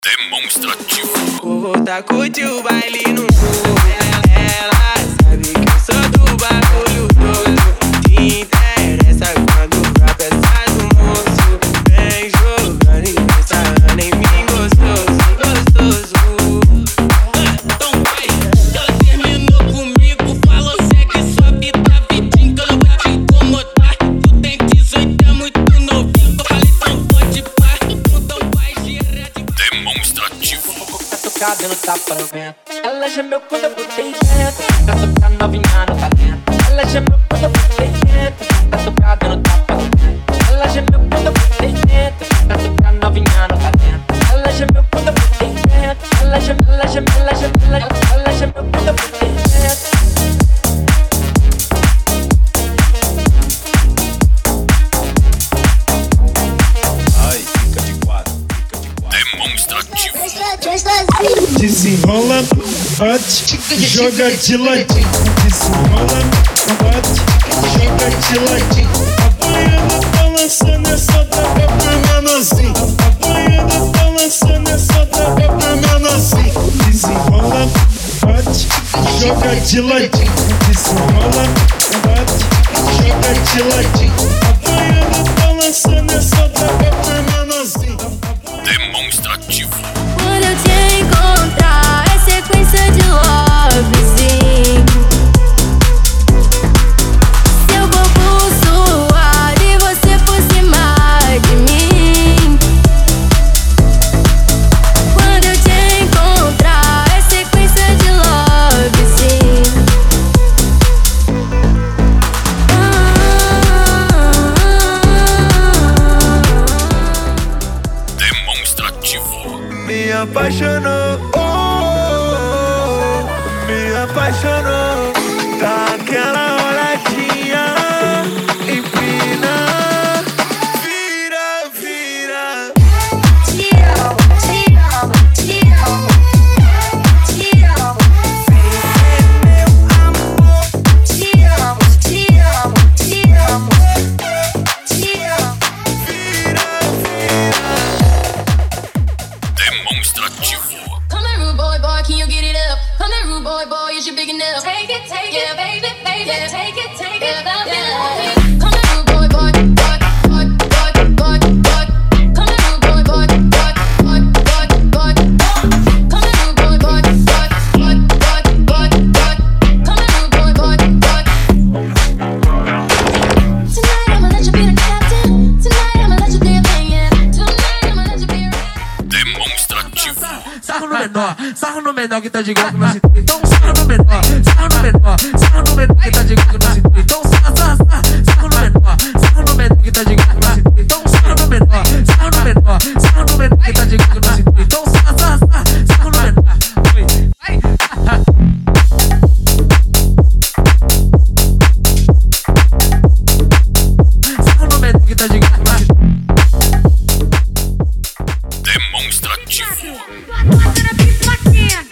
Demonstrativo. Vou voltar, curtir o baile no morro. Ela sabe que eu sou do bagulho todo. Te interessa quando a peça do moço vem jogando e pensando em mim gostoso, gostoso. Então vai, ela terminou comigo, falou segue sua vida, vidinho que eu não vou te incomodar. Tu tem 18, é muito novinho, eu falei então vou te pá. Então vai girar de Demonstrativo. Tocada no tapa no vento. Ela gemeu quando eu botei dentro. Pra tocar novinha no talento. Ela gemeu quando eu botei dentro. Pra tocada no tapa no vento. Ela gemeu quando eu botei dentro. Pra tocar novinha no talento. Ela gemeu quando eu botei dentro. Ela gemeu quando eu botei dentro. Demonstrativo. Desenrola, bate, joga de ladinho. Desenrola, bate, joga de ladinho. A boiada balançando essa droga pro menorzinho. A boiada balançando essa droga pro menorzinho. Desenrola, bate, joga de ladinho. Desenrola, bate, joga de ladinho. A boiada balançando essa droga pro menorzinho. Demonstrativo. Quando eu te encontrar, é sequência de love, sim. Seu corpo suado e você por cima de mim. Quando eu te encontrar, é sequência de love, sim. Demonstrativo. Me apaixonou, me apaixonou. Dá aquela olhadinha, empina, vira, vira. Te amo, te amo, te amo, te amo. Meu amor, Te amo, te amo, te amo, te amo. vira, vira. Demonstrativo. Come here, rude boy, boy, can you get it up? Come here, rude boy, boy, is you big enough? Take it, yeah, baby, baby, yeah, take it, yeah. Come here, rude boy, boy, boy, boy, boy, boy, boy. Come here, rude boy, boy, boy, boy, boy, boy. Come here, rude boy, boy, boy, boy, boy, boy, boy. Come here, rude boy, boy, boy. Tonight I'ma let you be the captain. Tonight I'ma let you do your thing, yeah. Tonight I'ma let you be right. Demonstrativo. Sarro no menor que tá de golpe na cintura. Então sarro no menor, sarro no menor, sarro no menor que tá de golpe na cintura. Então sarro no menor que tá de golpe na cintura. Então sarro no menor, sarro no menor, sarro no menor que tá de golpe na cintura. Então sarro no menor. Sarro no menor que tá de golpe na cintura. Demonstrativo. Bota na pipoquinha.